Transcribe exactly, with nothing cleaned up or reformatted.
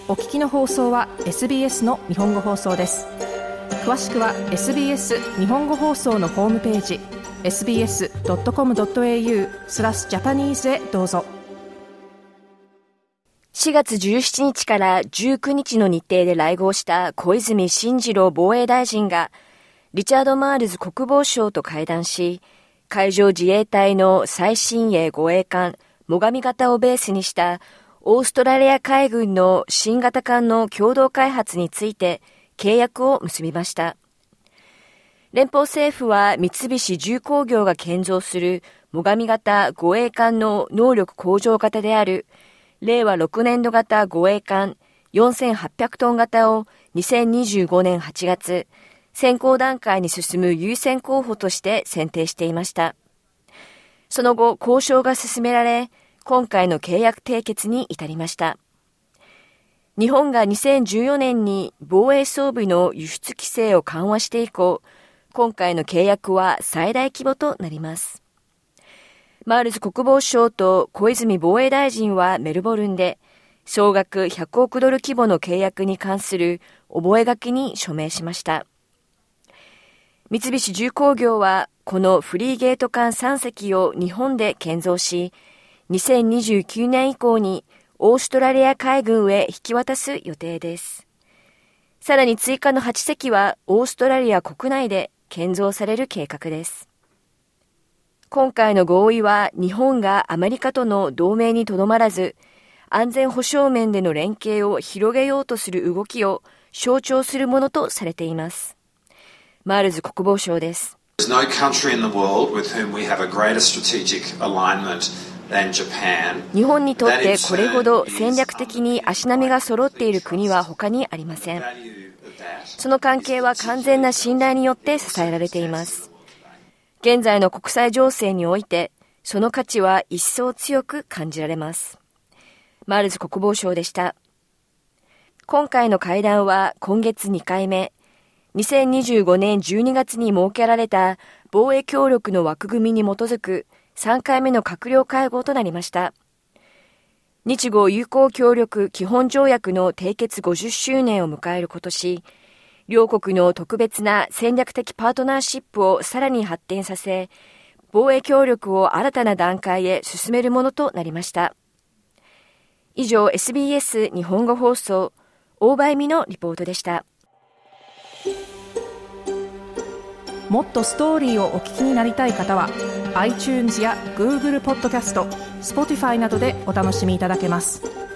お聞きの放送は エスビーエス の日本語放送です。詳しくは エスビーエス 日本語放送のホームページ エスビーエスドットコムドットエーユー スラスジャパニーズへどうぞ。 しがつじゅうしちにちからじゅうくにちの日程で来合した小泉進次郎防衛大臣がリチャード・マールズ国防相と会談し、海上自衛隊の最新鋭護衛艦最上型をベースにしたオーストラリア海軍の新型艦の共同開発について契約を結びました。連邦政府は三菱重工業が建造する最上型護衛艦の能力向上型であるれいわろくねんど型護衛艦よんせんはっぴゃくトン型をにせんにじゅうごねんはちがつ、選考段階に進む優先候補として選定していました。その後、交渉が進められ、今回の契約締結に至りました。日本がにせんじゅうよねんに防衛装備の輸出規制を緩和して以降、今回の契約は最大規模となります。マールズ国防相と小泉防衛大臣はメルボルンで、総額ひゃくおくドル規模の契約に関する覚書に署名しました。三菱重工業はこのフリーゲート艦さんせきを日本で建造し、にせんにじゅうきゅうねん以降にオーストラリア海軍へ引き渡す予定です。さらに追加のはちせきはオーストラリア国内で建造される計画です。今回の合意は日本がアメリカとの同盟にとどまらず、安全保障面での連携を広げようとする動きを象徴するものとされています。マールズ国防相です。 There's no country in the world with whom we have a greater strategic alignment than Japan. 日本にとってこれほど戦略的に足並みが揃っている国は他にありません。その関係は完全な信頼によって支えられています。現在の国際情勢において、その価値は一層強く感じられます。マールズ国防相でした。今回の会談は今月にかいめ、にせんにじゅうごねんじゅうにがつに設けられた防衛協力の枠組みに基づくさんかいめの閣僚会合となりました。日豪友好協力基本条約の締結ごじゅっしゅうねんを迎える今年、両国の特別な戦略的パートナーシップをさらに発展させ、防衛協力を新たな段階へ進めるものとなりました。以上、エスビーエス 日本語放送、大場恵美のリポートでした。 もっとストーリーをお聞きになりたい方は iTunes や Google ポッドキャスト、Spotify などでお楽しみいただけます。